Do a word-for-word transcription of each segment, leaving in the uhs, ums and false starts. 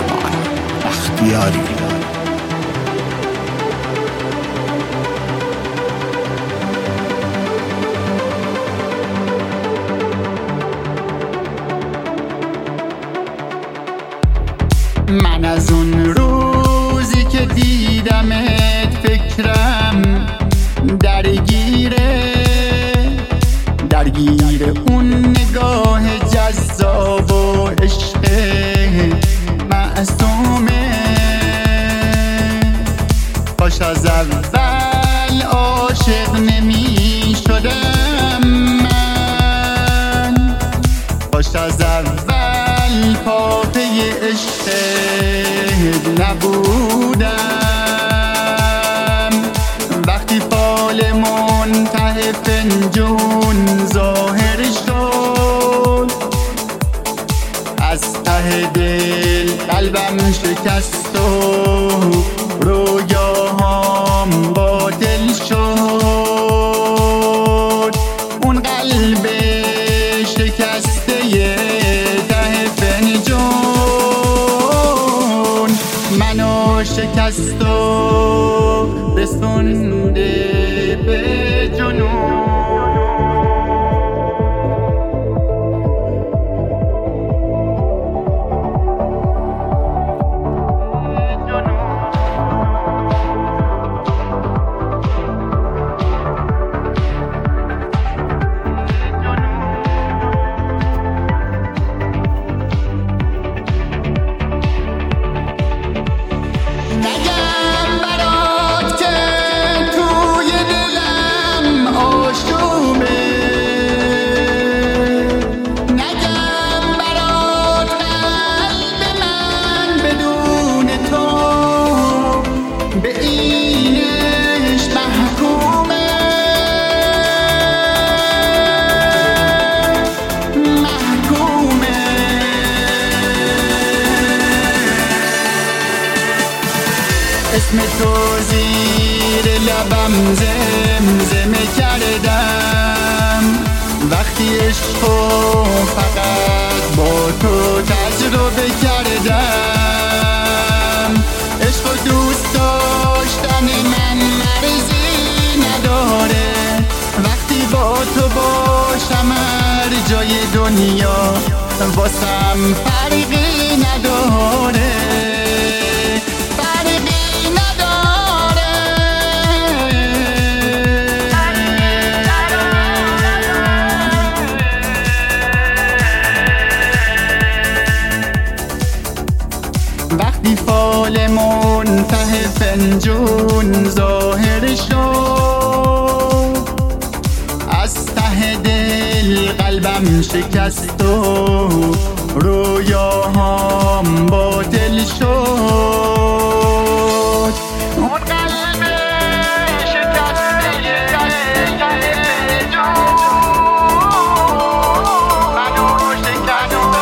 بختیاری. من از اون روزی که دیدمت فکرم درگیره، درگیر اون نگاه جذاب و عشق معصومه. کاش از اول عاشق نمی شدم من، کاش از اول پاپه عشق نبودم. وقتی فال منته فنجون ظاهر شد، از ته دل قلبم شکست و رویاهام باطل شد. اون قلب شکسته ته فنجون منو شکست و رسونده به جنون. اسم تو زیر لبم زمزمه کردم، وقتی عشقو فقط با تو تجربه کردم. عشقو دوست داشتن من مرزی نداره، وقتی با تو باشم هر جای دنیا واسم فرقی نداره. وقتی فال منته فنجون ظاهر شد، از ته دل قلبم شکست و رویاهام باطل شد. اون قلب شکسته ته فنجون منو شکست و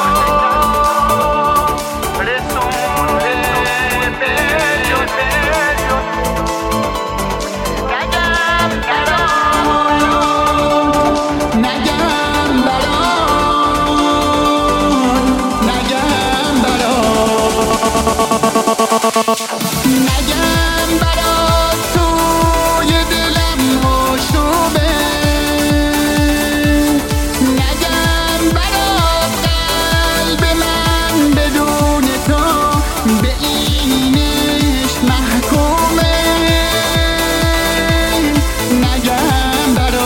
نگم برات توی دلم آشوبه، نگم برات قلب من بدون تو به اینش محکومه. نگم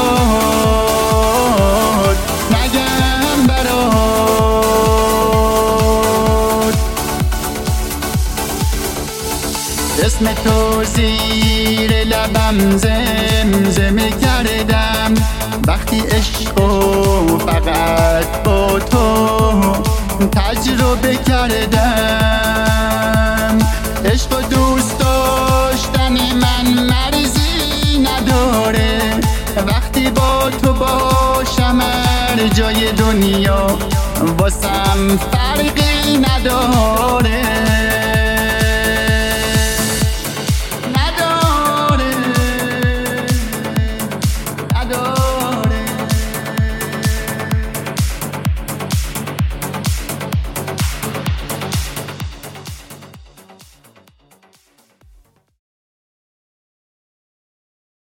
برات، نگم برات. اسم تو زیر لبم زمزمه کردم، وقتی عشقو فقط با تو تجربه کردم. عشقو دوست داشتن من مرزی نداره، وقتی با تو باشم هر جای دنیا واسم فرقی نداره.